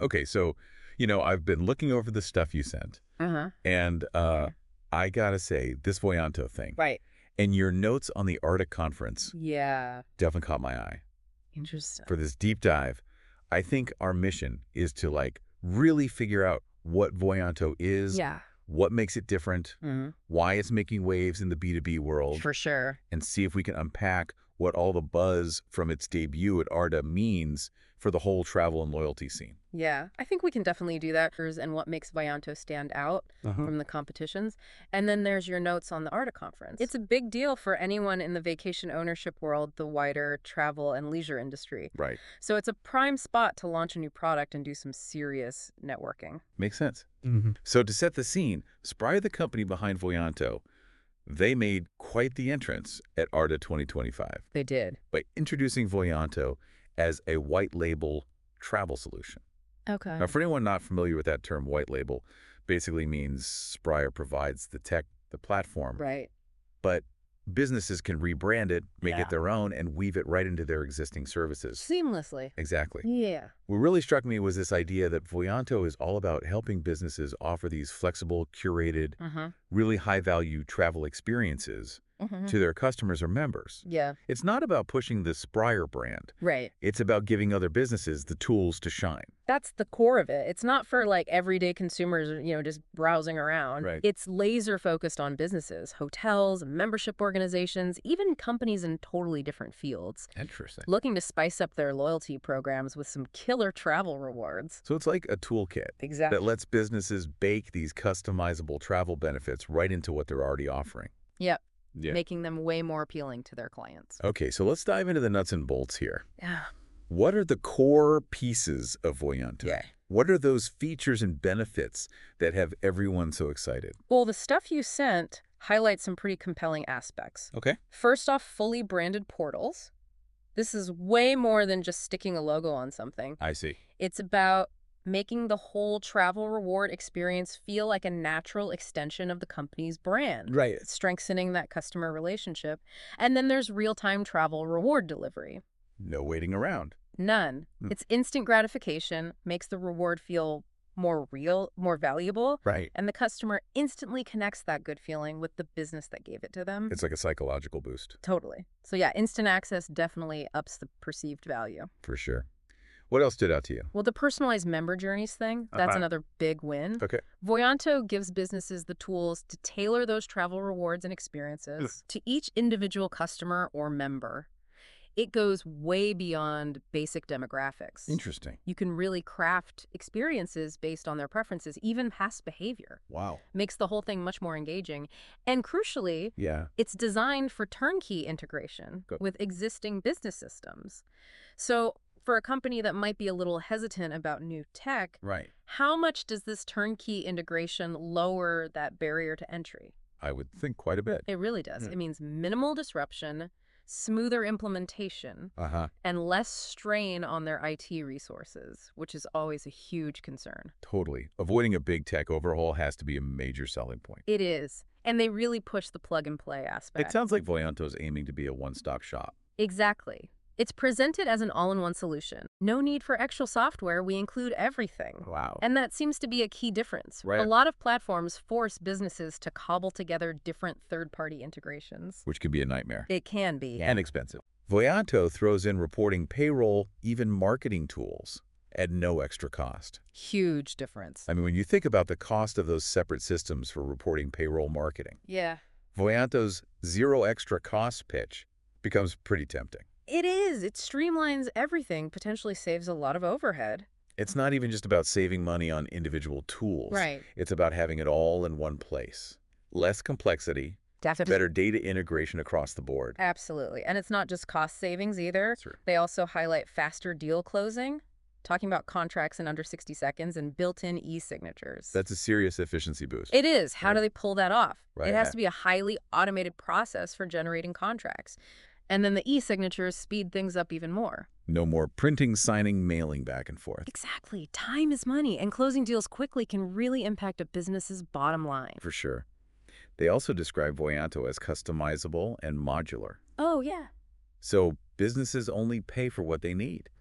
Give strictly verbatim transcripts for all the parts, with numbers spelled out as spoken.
Okay, so, you know, I've been looking over the stuff you sent, Uh-huh. and uh, I gotta say, this Voyanto thing, Right. and your notes on the Arctic conference Yeah. definitely caught my eye. Interesting. For this deep dive, I think our mission is to, like, really figure out what Voyanto is, Yeah. what makes it different, hmm why it's making waves in the B two B world, For sure. and see if we can unpack what all the buzz from its debut at ARDA means for the whole travel and loyalty scene. Yeah, I think we can definitely do that. And what makes Vianto stand out Uh-huh. from the competitions. And then there's your notes on the ARTA conference. It's a big deal for anyone in the vacation ownership world, the wider travel and leisure industry. Right. So it's a prime spot to launch a new product and do some serious networking. Makes sense. Mm-hmm. So to set the scene, Spry, the company behind Voyanto, they made quite the entrance at ARDA twenty twenty-five They did. by introducing Voyanto as a white label travel solution. Okay. Now, for anyone not familiar with that term, white label basically means Spire provides the tech, the platform, Right. but businesses can rebrand it, make Yeah. it their own, and weave it right into their existing services. Seamlessly. Exactly. Yeah. What really struck me was this idea that Voyanto is all about helping businesses offer these flexible, curated, Uh-huh. really high-value travel experiences Mm-hmm. to their customers or members. Yeah. It's not about pushing the Spire brand. Right. It's about giving other businesses the tools to shine. That's the core of it. It's not for like everyday consumers, you know, just browsing around. Right. It's laser focused on businesses, hotels, membership organizations, even companies in totally different fields, Interesting. looking to spice up their loyalty programs with some killer travel rewards. So it's like a toolkit Exactly. that lets businesses bake these customizable travel benefits right into what they're already offering. Yep. Yeah. Making them way more appealing to their clients. Okay, so let's dive into the nuts and bolts here. Yeah. What are the core pieces of Voyanto? Yeah. What are those features and benefits that have everyone so excited? Well, the stuff you sent highlights some pretty compelling aspects. Okay. First off, fully branded portals. This is way more than just sticking a logo on something. I see. It's about making the whole travel reward experience feel like a natural extension of the company's brand. Right. Strengthening that customer relationship. And then there's real-time travel reward delivery. No waiting around. None. Hmm. It's instant gratification, makes the reward feel more real, more valuable, Right. and the customer instantly connects that good feeling with the business that gave it to them. It's like a psychological boost. Totally. So yeah, instant access definitely ups the perceived value. For sure. What else stood out to you? Well, the personalized member journeys thing, that's Uh-huh. another big win. Okay. Voyanto gives businesses the tools to tailor those travel rewards and experiences to each individual customer or member. It goes way beyond basic demographics. Interesting. You can really craft experiences based on their preferences, even past behavior. Wow. Makes the whole thing much more engaging. And crucially, Yeah. it's designed for turnkey integration Good. with existing business systems. So for a company that might be a little hesitant about new tech, Right. how much does this turnkey integration lower that barrier to entry? I would think quite a bit. It really does. Yeah. It means minimal disruption, smoother implementation, Uh-huh. and less strain on their I T resources, which is always a huge concern. Totally. Avoiding a big tech overhaul has to be a major selling point. It is. And they really push the plug-and-play aspect. It sounds like Voyanto's aiming to be a one-stop shop. Exactly. It's presented as an all-in-one solution. No need for extra software. We include everything. Wow. And that seems to be a key difference. Right. A lot of platforms force businesses to cobble together different third-party integrations. Which can be a nightmare. It can be. And expensive. Voyanto throws in reporting payroll, even marketing tools, at no extra cost. Huge difference. I mean, when you think about the cost of those separate systems for reporting payroll marketing, Yeah. Voyanto's zero extra cost pitch becomes pretty tempting. It is. It streamlines everything, potentially saves a lot of overhead. It's not even just about saving money on individual tools. Right. It's about having it all in one place. Less complexity, Definitely. better data integration across the board. Absolutely. And it's not just cost savings either. Sure. They also highlight faster deal closing, talking about contracts in under sixty seconds and built-in e-signatures. That's a serious efficiency boost. It is. How Right. do they pull that off? Right, It has yeah. to be a highly automated process for generating contracts. And then the e-signatures speed things up even more. No more printing, signing, mailing back and forth. Exactly. Time is money, and closing deals quickly can really impact a business's bottom line. For sure. They also describe Voyanto as customizable and modular. Oh, yeah. So businesses only pay for what they need. Right.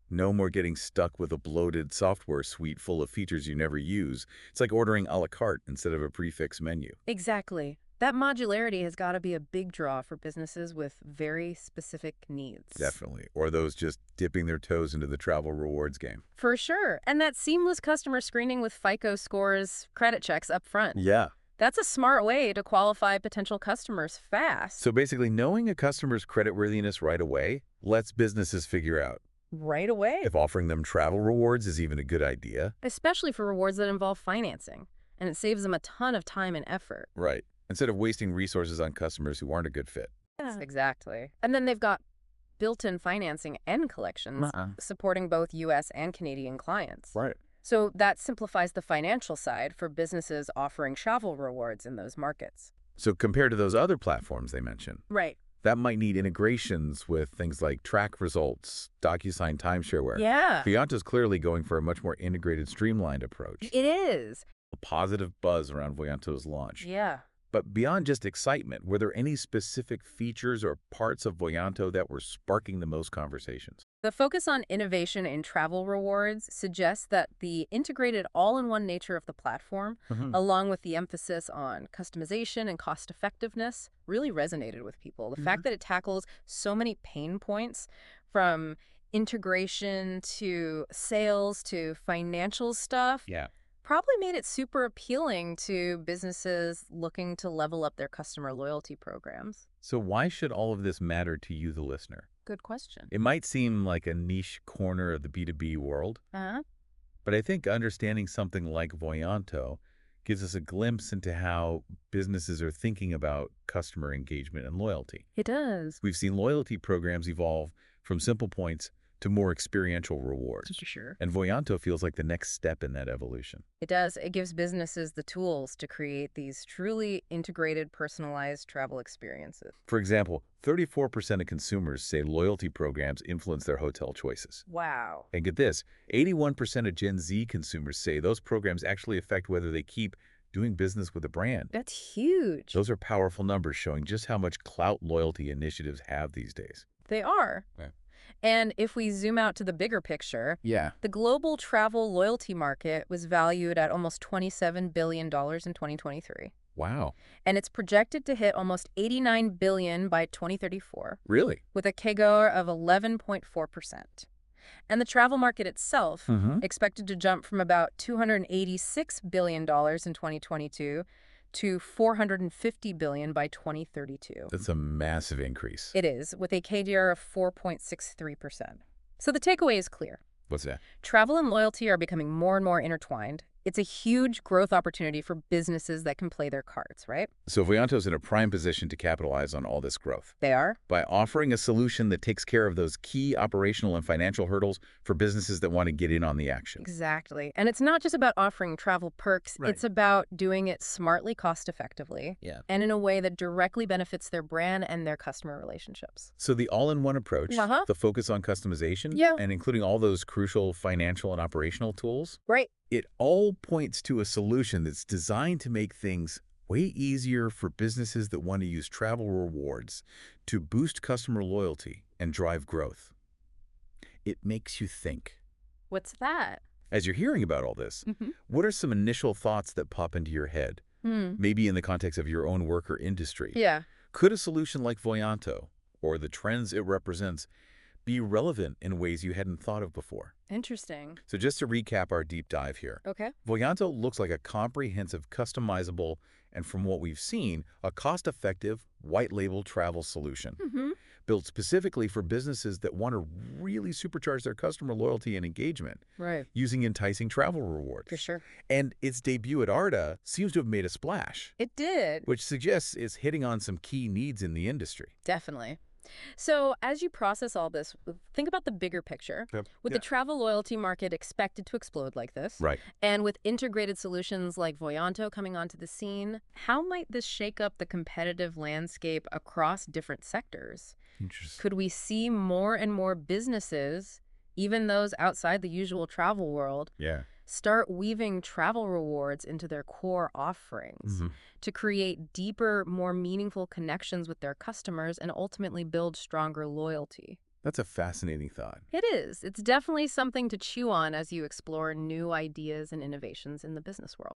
No more getting stuck with a bloated software suite full of features you never use. It's like ordering a la carte instead of a prefix menu. Exactly. That modularity has got to be a big draw for businesses with very specific needs. Definitely. Or those just dipping their toes into the travel rewards game. For sure. And that seamless customer screening with FICO scores, credit checks up front. Yeah. That's a smart way to qualify potential customers fast. So basically, knowing a customer's creditworthiness right away lets businesses figure out Right away. if offering them travel rewards is even a good idea. Especially for rewards that involve financing. And it saves them a ton of time and effort. Right. Instead of wasting resources on customers who aren't a good fit. Yeah. Exactly. And then they've got built-in financing and collections Uh-uh. supporting both U S and Canadian clients. Right. So that simplifies the financial side for businesses offering travel rewards in those markets. So compared to those other platforms they mentioned, Right. that might need integrations with things like track results, DocuSign timeshareware. Yeah. Vianto's clearly going for a much more integrated, streamlined approach. It is. A positive buzz around Voyanto's launch. Yeah. But beyond just excitement, were there any specific features or parts of Voyanto that were sparking the most conversations? The focus on innovation in travel rewards suggests that the integrated all-in-one nature of the platform, Mhm. along with the emphasis on customization and cost-effectiveness, really resonated with people. The fact that it tackles so many pain points, from integration to sales to financial stuff, Yeah. probably made it super appealing to businesses looking to level up their customer loyalty programs. So why should all of this matter to you, the listener? Good question. It might seem like a niche corner of the B two B world, Uh-huh. but I think understanding something like Voyanto gives us a glimpse into how businesses are thinking about customer engagement and loyalty. It does. We've seen loyalty programs evolve from simple points to more experiential rewards. For sure. And Voyanto feels like the next step in that evolution. It does. It gives businesses the tools to create these truly integrated, personalized travel experiences. For example, thirty-four percent of consumers say loyalty programs influence their hotel choices. Wow. And get this, eighty-one percent of Gen Z consumers say those programs actually affect whether they keep doing business with a brand. That's huge. Those are powerful numbers showing just how much clout loyalty initiatives have these days. They are. Yeah. And if we zoom out to the bigger picture, Yeah. the global travel loyalty market was valued at almost twenty-seven billion dollars in twenty twenty-three. Wow. And it's projected to hit almost eighty-nine billion dollars by twenty thirty-four, Really? with a C A G R of eleven point four percent. And the travel market itself, Mm-hmm. expected to jump from about two hundred eighty-six billion dollars in twenty twenty-two to four hundred fifty billion dollars by twenty thirty-two. That's a massive increase. It is, with a C A G R of four point six three percent. So the takeaway is clear. What's that? Travel and loyalty are becoming more and more intertwined. It's a huge growth opportunity for businesses that can play their cards, right? So Voyanto's in a prime position to capitalize on all this growth. They are. By offering a solution that takes care of those key operational and financial hurdles for businesses that want to get in on the action. Exactly. And it's not just about offering travel perks. Right. It's about doing it smartly, cost-effectively, Yeah. and in a way that directly benefits their brand and their customer relationships. So the all-in-one approach, Uh-huh. the focus on customization, Yeah. and including all those crucial financial and operational tools, Right. it all points to a solution that's designed to make things way easier for businesses that want to use travel rewards to boost customer loyalty and drive growth. It makes you think. What's that? As you're hearing about all this, Mm-hmm. what are some initial thoughts that pop into your head, Hmm. maybe in the context of your own work or industry? Yeah. Could a solution like Voyanto, or the trends it represents, be relevant in ways you hadn't thought of before? Interesting. So just to recap our deep dive here, Okay. Voyanto looks like a comprehensive, customizable, and from what we've seen, a cost-effective, white-label travel solution Mm-hmm. built specifically for businesses that want to really supercharge their customer loyalty and engagement Right. using enticing travel rewards. For sure. And its debut at ARDA seems to have made a splash, It did. which suggests it's hitting on some key needs in the industry. Definitely. So as you process all this, think about the bigger picture. Yep. With Yeah. the travel loyalty market expected to explode like this, Right. and with integrated solutions like Voyanto coming onto the scene, how might this shake up the competitive landscape across different sectors? Interesting. Could we see more and more businesses, even those outside the usual travel world, Yeah. start weaving travel rewards into their core offerings Mhm. to create deeper, more meaningful connections with their customers and ultimately build stronger loyalty? That's a fascinating thought. It is. It's definitely something to chew on as you explore new ideas and innovations in the business world.